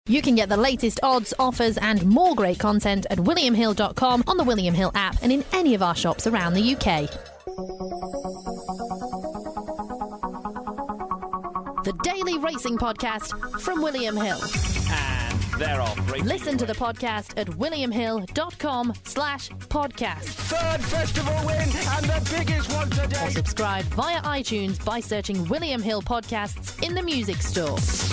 You can get the latest odds, offers and more great content at williamhill.com, on the William Hill app and in any of our shops around the UK. The Daily Racing Podcast from William Hill. And they're off. Listen to the podcast at williamhill.com/podcast. Third festival win and the biggest one today. Or subscribe via iTunes by searching William Hill Podcasts in the music store.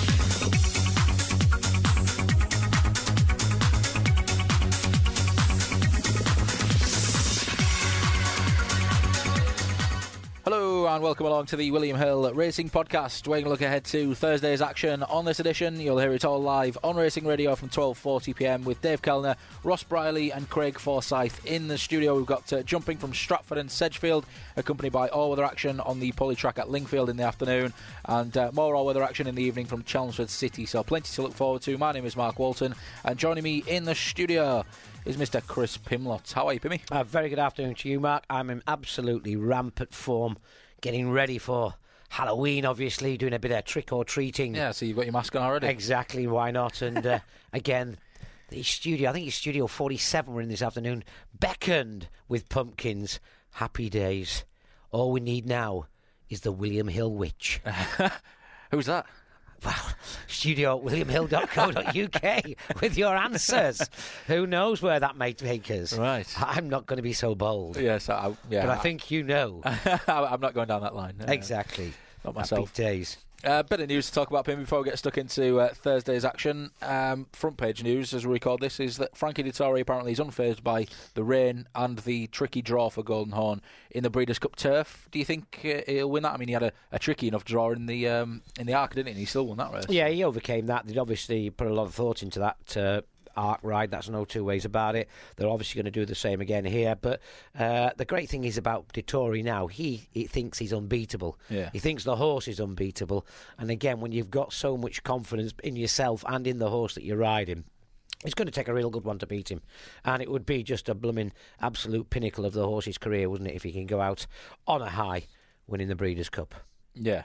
Hello and welcome along to the William Hill Racing Podcast. We're going to look ahead to Thursday's action on this edition. You'll hear it all live on Racing Radio from 12:40pm with Dave Kellner, Ross Briley and Craig Forsyth in the studio. We've got jumping from Stratford and Sedgefield, accompanied by all-weather action on the Poly track at Lingfield in the afternoon, and more all-weather action in the evening from Chelmsford City. So plenty to look forward to. My name is Mark Walton, and joining me in the studio is Mr. Chris Pimlott. How are you, Pimmy? Very good afternoon to you, Mark. I'm in absolutely rampant form, getting ready for Halloween, obviously, doing a bit of trick-or-treating. Yeah, so you've got your mask on already. Exactly, why not? And again, the studio, I think it's Studio 47 we're in this afternoon, beckoned with pumpkins. Happy days. All we need now is the William Hill Witch. Who's that? Well, studio at williamhill.co.uk with your answers. Who knows where that may take us? Right. I'm not going to be so bold. Yes, But I think you know. I'm not going down that line. Exactly. Not myself. Happy days. Bit of news to talk about, Pim, before we get stuck into Thursday's action. Front page news, as we record this, is that Frankie Dettori apparently is unfazed by the rain and the tricky draw for Golden Horn in the Breeders' Cup Turf. Do you think he'll win that? I mean, he had a tricky enough draw in the Arc, didn't he? And he still won that race. Yeah, he overcame that. They'd obviously put a lot of thought into that Arc ride. That's no two ways about it. They're obviously going to do the same again here. But the great thing is about Dettori now, he thinks he's unbeatable. Yeah. He thinks the horse is unbeatable. And again, when you've got so much confidence in yourself and in the horse that you're riding, it's going to take a real good one to beat him. And it would be just a blooming absolute pinnacle of the horse's career, wouldn't it, if he can go out on a high winning the Breeders' Cup. Yeah.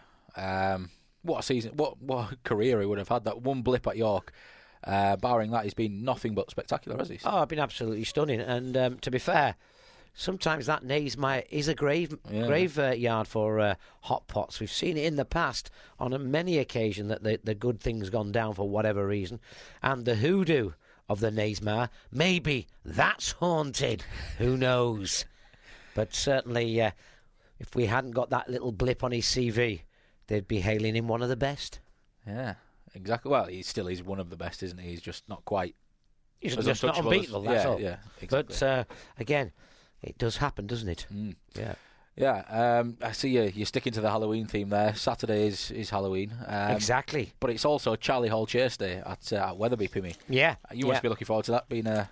What a season, what a career he would have had. That one blip at York. Barring that, he's been nothing but spectacular, has he? Oh, been absolutely stunning. And to be fair, sometimes that Naysmire is a graveyard for hot pots. We've seen it in the past on many occasions that the good thing's gone down for whatever reason. And the hoodoo of the Naysmire, maybe that's haunted. Who knows? But certainly, if we hadn't got that little blip on his CV, they'd be hailing him one of the best. Yeah. Exactly. Well, he's one of the best, isn't he? He's just not quite. He's just not unbeatable. That's all. Yeah, exactly. But again, it does happen, doesn't it? Mm. Yeah. Yeah. I see you're sticking to the Halloween theme there. Saturday is Halloween. Exactly. But it's also Charlie Hall Chase Day at Wetherby, Pimmy. Yeah. You must be looking forward to that, being a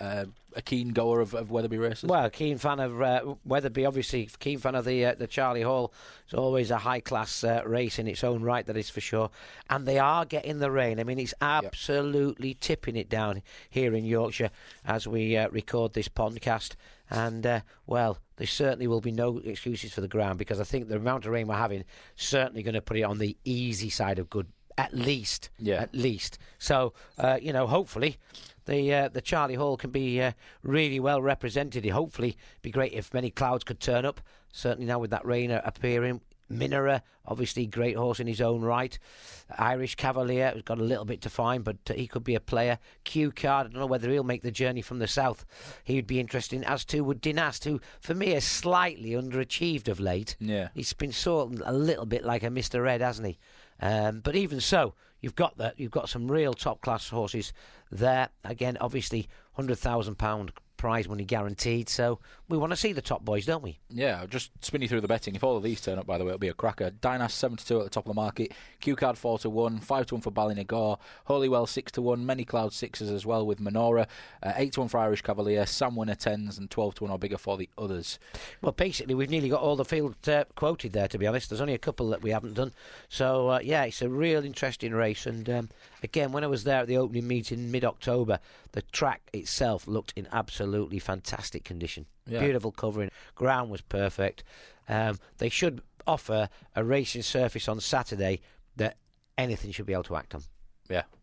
keen goer of Wetherby races. Well, keen fan of Wetherby, obviously. Keen fan of the Charlie Hall. It's always a high-class race in its own right, that is for sure. And they are getting the rain. I mean, it's absolutely tipping it down here in Yorkshire as we record this podcast. And, well, there certainly will be no excuses for the ground, because I think the amount of rain we're having certainly going to put it on the easy side of good, at least. Yeah. At least. So, hopefully the Charlie Hall can be really well represented. Hopefully, it'd be great if many clouds could turn up. Certainly now with that rain appearing. Minera, obviously great horse in his own right. Irish Cavalier has got a little bit to find, but he could be a player. Q Card, I don't know whether he'll make the journey from the south. He would be interesting, as too would Dinast, who for me has slightly underachieved of late. Yeah. He's been sort of a little bit like a Mr. Red, hasn't he? But even so, you've got that. You've got some real top-class horses there. Again, obviously, £100,000 prize money guaranteed. So we want to see the top boys, don't we? Yeah, just spin you through the betting. If all of these turn up, by the way, it'll be a cracker. Dynas 7-2 at the top of the market. Q-Card 4-1, 5-1 for Ballynagore. Holywell 6-1, many Cloud 6s as well with Menora. 8-1 for Irish Cavalier, Sam Winner 10s, and 12-1 or bigger for the others. Well, basically, we've nearly got all the field quoted there, to be honest. There's only a couple that we haven't done. So, it's a real interesting race. And again, when I was there at the opening meeting mid-October, the track itself looked in absolutely fantastic condition. Yeah. Beautiful covering. Ground was perfect. They should offer a racing surface on Saturday that anything should be able to act on. Yeah.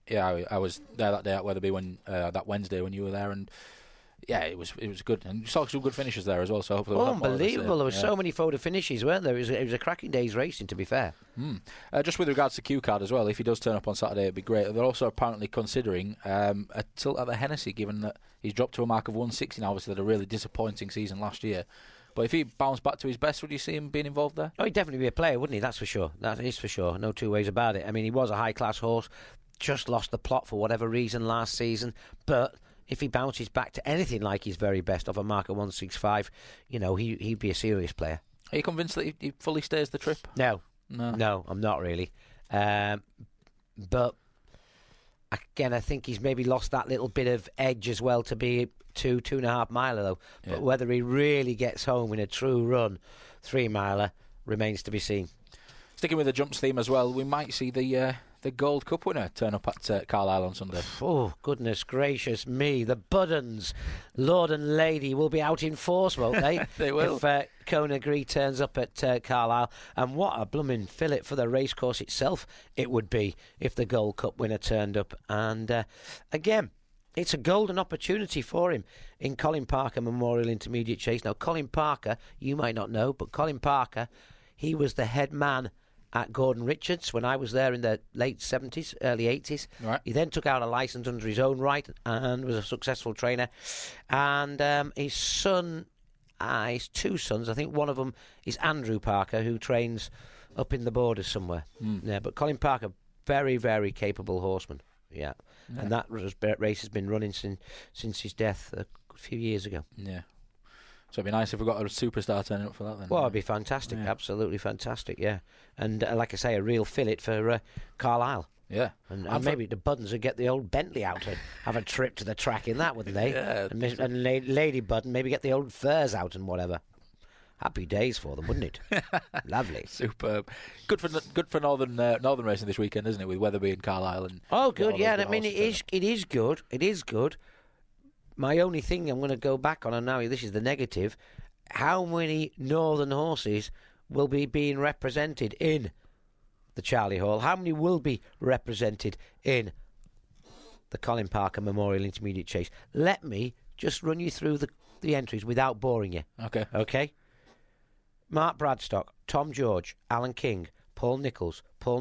Yeah, I was there that day at Wetherby that Wednesday when you were there, and yeah, it was good, and you saw some good finishes there as well. So hopefully, unbelievable! There were so many photo finishes, weren't there? It was a cracking day's racing, to be fair. Just with regards to Q Card as well, if he does turn up on Saturday, it'd be great. They're also apparently considering a tilt at the Hennessy, given that he's dropped to a mark of 160 now. Obviously, had a really disappointing season last year. But if he bounced back to his best, would you see him being involved there? Oh, he'd definitely be a player, wouldn't he? That's for sure. That is for sure. No two ways about it. I mean, he was a high-class horse, just lost the plot for whatever reason last season, but if he bounces back to anything like his very best off a mark of 165, he'd be a serious player. Are you convinced that he fully stays the trip? No, I'm not really. But again, I think he's maybe lost that little bit of edge as well to be 2.5 miler though. Yeah. But whether he really gets home in a true run 3 miler remains to be seen. Sticking with the jumps theme as well, we might see the Gold Cup winner turn up at Carlisle on Sunday. Oh, goodness gracious me. The Buddens, Lord and Lady, will be out in force, won't they? They will. If Conagry turns up at Carlisle. And what a blooming fillet for the racecourse itself it would be if the Gold Cup winner turned up. And again, it's a golden opportunity for him in Colin Parker Memorial Intermediate Chase. Now, Colin Parker, you might not know, but Colin Parker, he was the head man at Gordon Richards when I was there in the late 70s, early 80s. Right. He then took out a licence under his own right and was a successful trainer. And his son, his 2 sons, I think one of them is Andrew Parker, who trains up in the Borders somewhere. Yeah, but Colin Parker, very, very capable horseman. Yeah. And that race has been running since his death a few years ago. Yeah. So it'd be nice if we got a superstar turning up for that then. Well, it'd be fantastic, absolutely fantastic, yeah. And like I say, a real fillet for Carlisle. Yeah. And maybe the Buddens would get the old Bentley out and have a trip to the track in that, wouldn't they? Yeah. And Lady Budden maybe get the old furs out and whatever. Happy days for them, wouldn't it? Lovely. Superb. Good for northern racing this weekend, isn't it, with Wetherby and Carlisle? And good, yeah. I mean, it is good. It is good. My only thing I'm going to go back on, and now this is the negative, how many northern horses will be being represented in the Charlie Hall? How many will be represented in the Colin Parker Memorial Intermediate Chase? Let me just run you through the entries without boring you. Okay? Mark Bradstock, Tom George, Alan King, Paul Nicholls,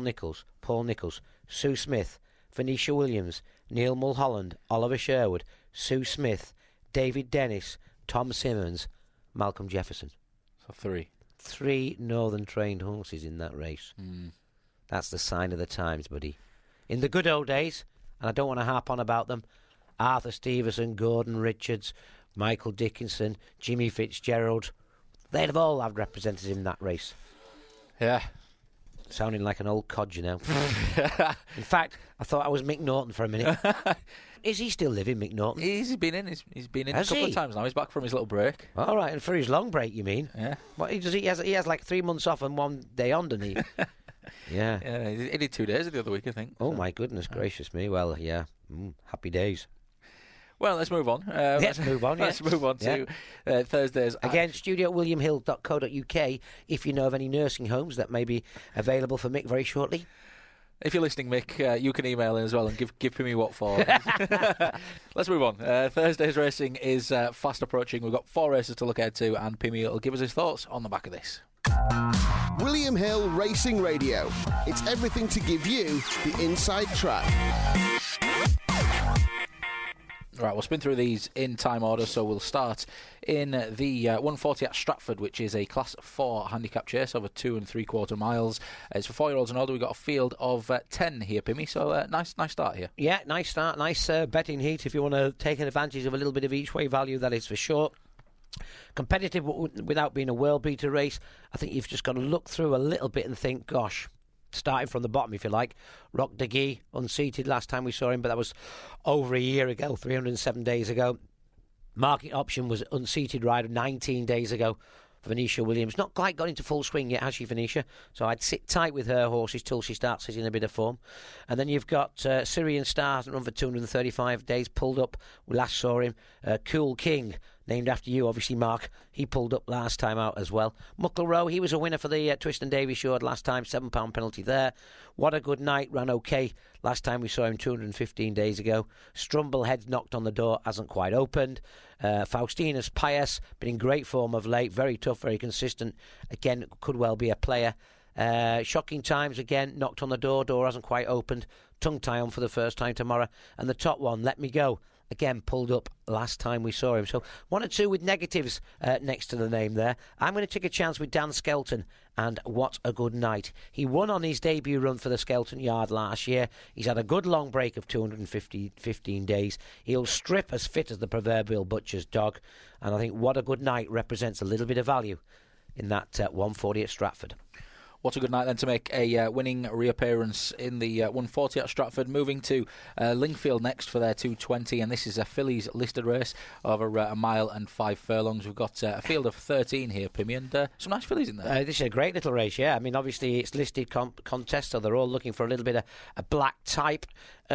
Sue Smith, Venetia Williams, Neil Mulholland, Oliver Sherwood, Sue Smith, David Dennis, Tom Simmons, Malcolm Jefferson. So 3. 3 northern trained horses in that race. That's the sign of the times, buddy. In the good old days, and I don't want to harp on about them, Arthur Stevenson, Gordon Richards, Michael Dickinson, Jimmy Fitzgerald, they'd have all had representatives in that race. Yeah. Sounding like an old cod, you know. In fact, I thought I was Mick Norton for a minute. Is he still living, Mick Norton? He's been in a couple of times now. He's back from his little break. All right, and for his long break, you mean? Yeah. What he has like 3 months off and 1 day on, doesn't he? Yeah. Yeah, he did 2 days the other week, I think. Oh, my goodness gracious me. Well, yeah. Happy days. Well, let's move on. Let's move on to Thursdays. Again, studio@williamhill.co.uk if you know of any nursing homes that may be available for Mick very shortly. If you're listening, Mick, you can email in as well and give Pimmy what for. Let's move on. Thursday's racing is fast approaching. We've got 4 races to look ahead to, and Pimmy will give us his thoughts on the back of this. William Hill Racing Radio. It's everything to give you the inside track. Right, we'll spin through these in time order, so we'll start in the 140 at Stratford, which is a Class 4 handicap chase over 2 3/4 miles. It's for 4-year-olds and older. We've got a field of 10 here, Pimmy, so nice start here. Yeah, nice start, nice betting heat if you want to take advantage of a little bit of each way value, that is for sure. Competitive without being a world beater race. I think you've just got to look through a little bit and think, gosh, starting from the bottom, if you like. Rock de Guy, unseated last time we saw him, but that was over a year ago, 307 days ago. Market Option was unseated rider 19 days ago. Venetia Williams, not quite got into full swing yet, has she, Venetia? So I'd sit tight with her horses till she starts hitting a bit of form. And then you've got Syrian Star, run for 235 days, pulled up. We last saw him. Cool King, named after you, obviously, Mark. He pulled up last time out as well. Muckle Row, he was a winner for the Twiston Davy Short last time, £7 penalty there. What a Good Night, ran okay last time we saw him 215 days ago. Strumble Heads knocked on the door, hasn't quite opened. Faustinus Pius, been in great form of late, very tough, very consistent. Again, could well be a player. Shocking Times, again, knocked on the door hasn't quite opened. Tongue Tie on for the first time tomorrow. And the top one, Let Me Go, again pulled up last time we saw him. So 1 or 2 with negatives next to the name there. I'm going to take a chance with Dan Skelton and What a Good Night. He won on his debut run for the Skelton Yard last year. He's had a good long break of 215 days. He'll strip as fit as the proverbial butcher's dog. And I think What a Good Night represents a little bit of value in that 140 at Stratford. What a Good Night then to make a winning reappearance in the 140 at Stratford. Moving to Lingfield next for their 220, and this is a fillies listed race over a mile and 5 furlongs. We've got a field of 13 here, Pimmy, and some nice fillies in there. This is a great little race, yeah. I mean, obviously it's listed contest, so they're all looking for a little bit of a black type.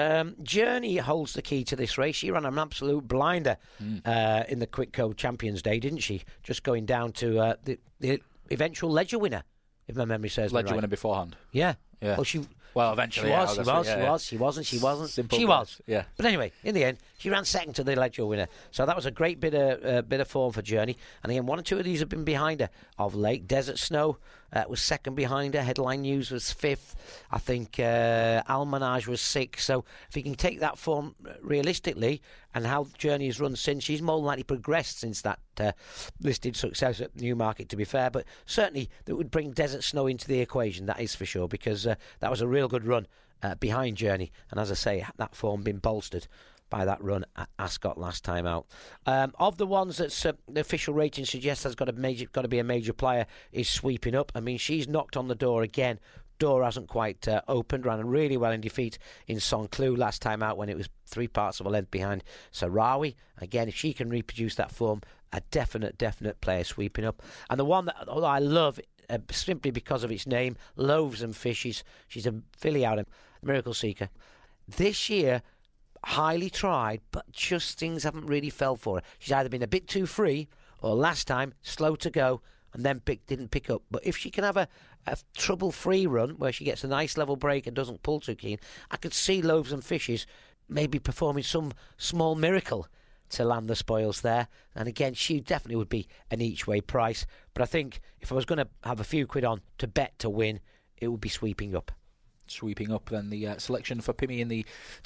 Journey holds the key to this race. She ran an absolute blinder in the Quidco Champions Day, didn't she? Just going down to the eventual Ledger winner, if my memory serves me right. Ledger winner beforehand. Yeah. Yeah. Well, eventually. She wasn't. Simple she was. Yeah. But anyway, in the end, she ran second to the Ledger winner. So that was a great bit of form for Journey. And again, 1 or 2 of these have been behind her of late. Desert Snow was second behind her. Headline News was 5th. I think Almanage was 6th. So if you can take that form realistically and how Journey has run since, she's more than likely progressed since that listed success at Newmarket, to be fair. But certainly that would bring Desert Snow into the equation, that is for sure, because that was a real good run behind Journey. And as I say, that form been bolstered by that run at Ascot last time out. Of the ones that the official rating suggests has got to be a major player, is Sweeping Up. I mean, she's knocked on the door again. Door hasn't quite opened. Ran really well in defeat in Saint-Cloud last time out when it was 3 parts of a length behind Sarawi. Again, if she can reproduce that form, a definite player, Sweeping Up. And the one that I love, simply because of its name, Loaves and Fishes. She's a filly out of Miracle Seeker. This year, highly tried, but just things haven't really fell for her. She's either been a bit too free, or last time, slow to go, and then didn't pick up. But if she can have a trouble-free run, where she gets a nice level break and doesn't pull too keen, I could see Loaves and Fishes maybe performing some small miracle to land the spoils there. And again, she definitely would be an each-way price. But I think if I was going to have a few quid on to bet to win, it would be Sweeping Up. Sweeping Up then the selection for Pimmy in the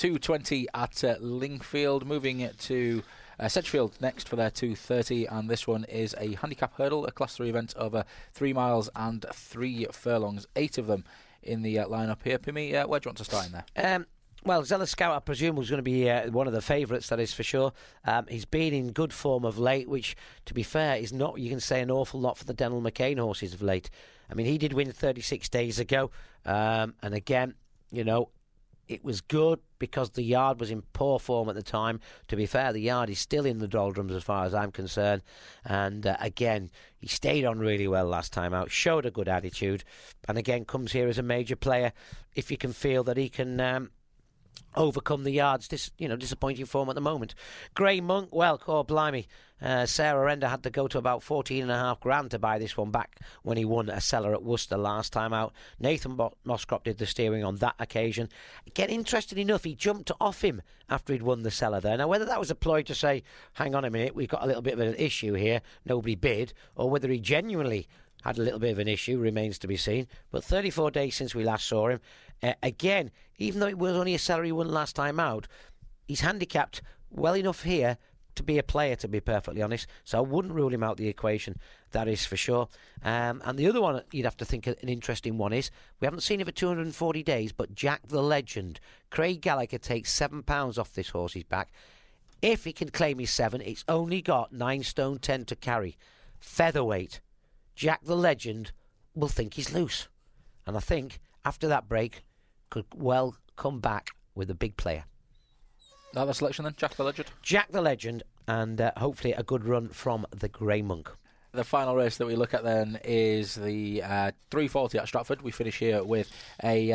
220 at Lingfield. Moving to Sedgefield next for their 230, and this one is a handicap hurdle, a class 3 event over 3 miles and 3 furlongs, 8 of them in the lineup here. Pimmy, where do you want to start in there? Well, Zealous Scout, I presume, was going to be one of the favourites, that is for sure. He's been in good form of late, which, to be fair, is not, you can say, an awful lot for the Denell McCain horses of late. I mean, he did win 36 days ago, and again, you know, it was good because the yard was in poor form at the time. To be fair, the yard is still in the doldrums as far as I'm concerned. And again, he stayed on really well last time out, showed a good attitude, and again, comes here as a major player if you can feel that he can overcome the yard's disappointing form at the moment. Grey Monk, well, blimey, Sarah Render had to go to about 14.5 grand to buy this one back when he won a seller at Worcester last time out. Nathan Moscrop did the steering on that occasion. Again, interesting enough, he jumped off him after he'd won the seller there. Now, whether that was a ploy to say, hang on a minute, we've got a little bit of an issue here, nobody bid, or whether he genuinely had a little bit of an issue, remains to be seen. But 34 days since we last saw him. Again, even though it was only a salary won last time out, he's handicapped well enough here to be a player, to be perfectly honest. So I wouldn't rule him out the equation, that is for sure. And the other one you'd have to think an interesting one is, we haven't seen him for 240 days, but Jack the Legend. Craig Gallagher takes £7 off this horse's back. If he can claim his 7, it's only got 9 stone 10 to carry. Featherweight. Jack the Legend will think he's loose. And I think, after that break, could well come back with a big player. Another selection then, Jack the Legend? Jack the Legend, and hopefully a good run from the Grey Monk. The final race that we look at then is the 340 at Stratford. We finish here with a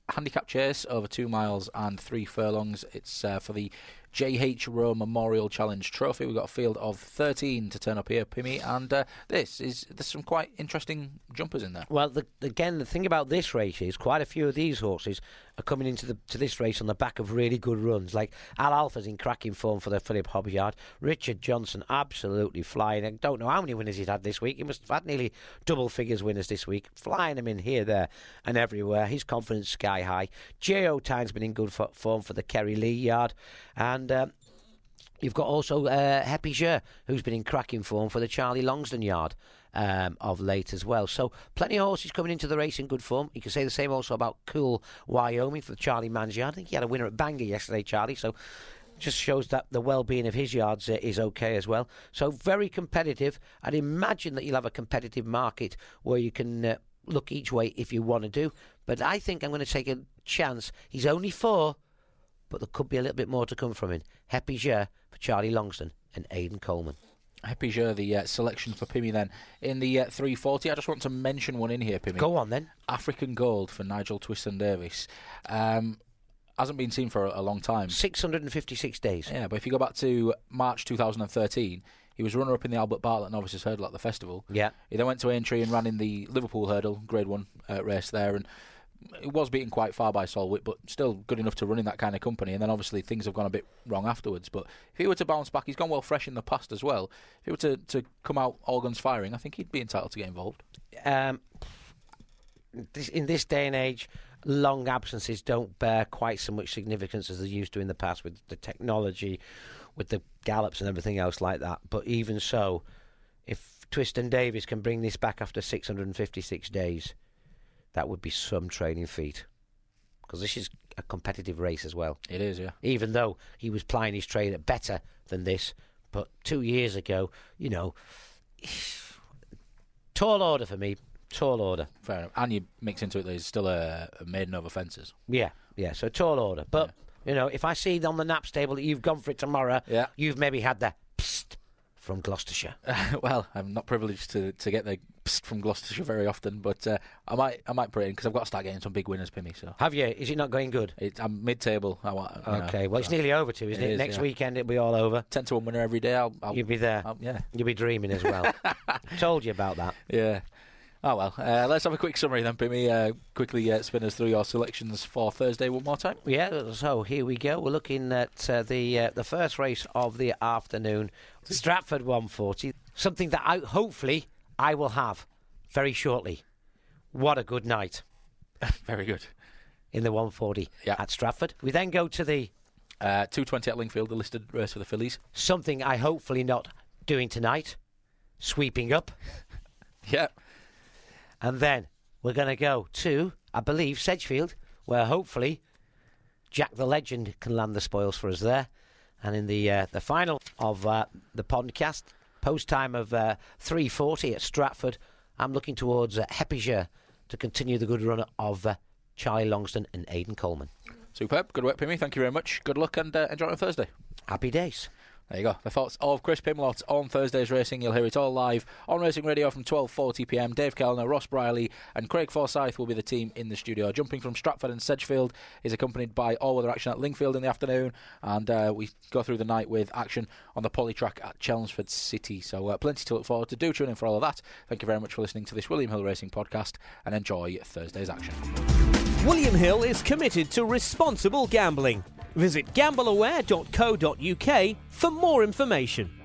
handicap chase over 2 miles and 3 furlongs. It's for the J.H. Rowe Memorial Challenge Trophy. We've got a field of 13 to turn up here, Pimmy, and there's some quite interesting jumpers in there. Well, again, the thing about this race is quite a few of these horses are coming into this race on the back of really good runs. Like Al Alpha's in cracking form for the Philip Hobbs Yard. Richard Johnson absolutely flying. I don't know how many winners he's had this week. He must have had nearly double figures winners this week, flying them in here, there and everywhere. His confidence sky high. J.O. Tyne's been in good form for the Kerry Lee Yard. And you've got also Happy Jeu, who's been in cracking form for the Charlie Longsdon Yard of late as well. So plenty of horses coming into the race in good form. You can say the same also about Cool Wyoming for the Charlie Man's Yard. I think he had a winner at Bangor yesterday, Charlie, so just shows that the well-being of his yards is okay as well. So very competitive. I'd imagine that you'll have a competitive market where you can look each way if you want to do. But I think I'm going to take a chance. He's only 4, but there could be a little bit more to come from him. Happy Jeu for Charlie Longsdon and Aidan Coleman. Happy Jeu, the selection for Pimmy then. In the 340, I just want to mention one in here, Pimmy. Go on then. African Gold for Nigel Twiston-Davies. Hasn't been seen for a long time. 656 days. Yeah, but if you go back to March 2013, he was runner-up in the Albert Bartlett Novices Hurdle at the festival. Yeah. He then went to Aintree and ran in the Liverpool Hurdle, Grade 1 race there, and it was beaten quite far by Solwit, but still good enough to run in that kind of company. And then obviously things have gone a bit wrong afterwards. But if he were to bounce back, he's gone well fresh in the past as well. If he were to come out all guns firing, I think he'd be entitled to get involved. In this day and age, long absences don't bear quite so much significance as they used to in the past with the technology, with the gallops and everything else like that. But even so, if Twiston-Davies can bring this back after 656 days, that would be some training feat. Because this is a competitive race as well. It is, yeah. Even though he was plying his trade at better than this. But 2 years ago, tall order for me. Tall order. Fair enough. And you mix into it that he's still a maiden over fences. Yeah, so tall order. But, if I see on the naps table that you've gone for it tomorrow, you've maybe had the psst from Gloucestershire. Well, I'm not privileged to get the psst from Gloucestershire very often, but I might put it in because I've got to start getting some big winners, Pimmy. So. Have you? Is it not going good? I'm mid-table. Okay, well, it's nearly over too, isn't it? Next weekend it'll be all over. 10 to 1 winner every day. You'll be there. You'll be dreaming as well. Told you about that. Yeah. Oh, well, let's have a quick summary then, Pimmy. Quickly spin us through your selections for Thursday one more time. Yeah, so here we go. We're looking at the first race of the afternoon, Stratford 140, something that hopefully I will have very shortly. What a good night. Very good. In the 140 at Stratford. We then go to the 220 at Lingfield, the listed race for the fillies. Something I hopefully not doing tonight, Sweeping Up. Yeah. And then we're going to go to, I believe, Sedgefield, where hopefully Jack the Legend can land the spoils for us there. And in the final of the podcast, post time of 3:40 at Stratford, I'm looking towards Happy Jeu to continue the good run of Charlie Longsdon and Aidan Coleman. Superb. Good work, Pimmy. Thank you very much. Good luck and enjoy on Thursday. Happy days. There you go. The thoughts of Chris Pimlott on Thursday's racing. You'll hear it all live on Racing Radio from 12:40pm. Dave Kellner, Ross Briley and Craig Forsyth will be the team in the studio. Jumping from Stratford and Sedgefield is accompanied by all-weather action at Lingfield in the afternoon, and we go through the night with action on the Polytrack at Chelmsford City. So plenty to look forward to. Do tune in for all of that. Thank you very much for listening to this William Hill Racing podcast, and enjoy Thursday's action. William Hill is committed to responsible gambling. Visit gambleaware.co.uk for more information.